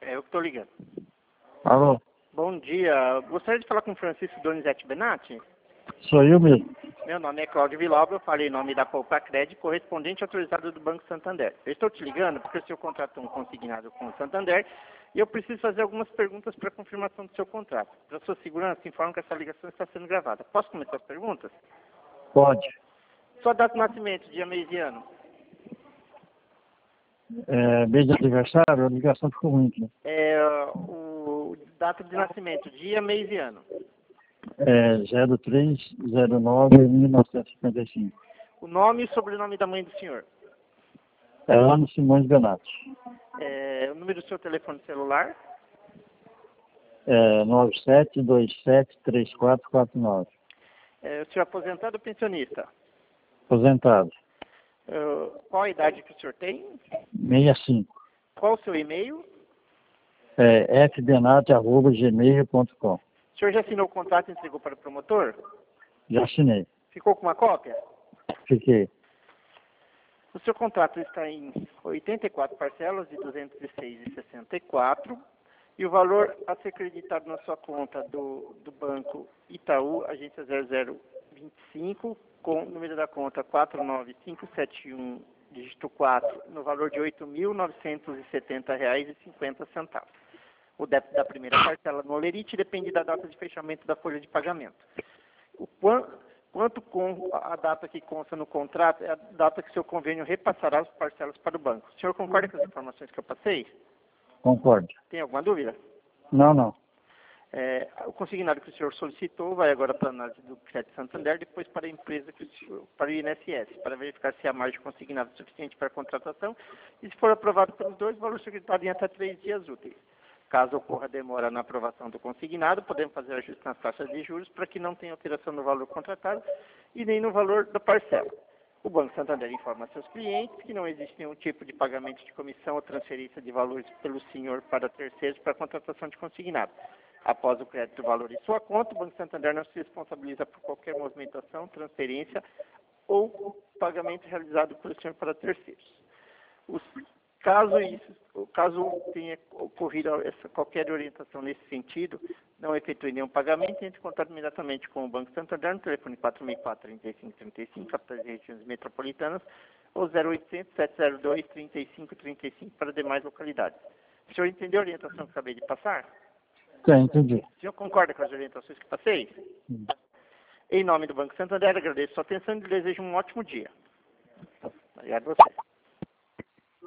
É eu que estou ligando. Alô, Bom dia. Gostaria de falar com o Francisco Donizete Benatti? sou eu mesmo. Meu nome é Cláudio Vilauba, eu falei em nome da Poupa Crédito, correspondente autorizado do Banco Santander. Eu estou te ligando porque o senhor contratou um consignado com o Santander e eu preciso fazer algumas perguntas para confirmação do seu contrato. Para sua segurança, informo que essa ligação está sendo gravada. Posso começar as perguntas? Pode. Sua data de nascimento, dia, mês e ano. Mês de aniversário, a ligação ficou ruim aqui. O data de nascimento, dia, mês e ano. 0309-1955. O nome e sobrenome da mãe do senhor. Ana Simões Benatti. O número do seu telefone celular. 97273449. O senhor é aposentado ou pensionista? Aposentado. Qual a idade que o senhor tem? 65. Qual o seu e-mail? fbenatti@gmail.com. O senhor já assinou o contrato e entregou para o promotor? Já assinei. Ficou com uma cópia? Fiquei. O seu contrato está em 84 parcelas de R$ 206,64 e o valor a ser creditado na sua conta do Banco Itaú, agência 0025, com o número da conta 49571, dígito 4, no valor de R$ 8.970,50. O débito da primeira parcela no Olerite depende da data de fechamento da folha de pagamento. Quanto com a data que consta no contrato, é a data que o seu convênio repassará as parcelas para o banco. O senhor concorda com as informações que eu passei? Concordo. Tem alguma dúvida? Não. O consignado que o senhor solicitou vai agora para a análise do Crédito Santander, depois para a empresa, para o INSS, para verificar se a margem consignada é suficiente para a contratação e, se for aprovado pelos dois, o valor secretado em até 3 dias úteis. Caso ocorra demora na aprovação do consignado, podemos fazer ajuste nas taxas de juros para que não tenha alteração no valor contratado e nem no valor da parcela. O Banco Santander informa a seus clientes que não existe nenhum tipo de pagamento de comissão ou transferência de valores pelo senhor para terceiros para a contratação de consignado. Após o crédito do valor em sua conta, o Banco Santander não se responsabiliza por qualquer movimentação, transferência ou pagamento realizado pelo senhor para terceiros. Caso tenha ocorrido qualquer orientação nesse sentido, não efetue nenhum pagamento, entre em contato imediatamente com o Banco Santander no telefone 464-3535, capitais e regiões metropolitanas, ou 0800-702-3535 para demais localidades. O senhor entendeu a orientação que acabei de passar? Entendi. O senhor concorda com as orientações que passei? Em nome do Banco Santander, agradeço a sua atenção e desejo um ótimo dia. Obrigado a você.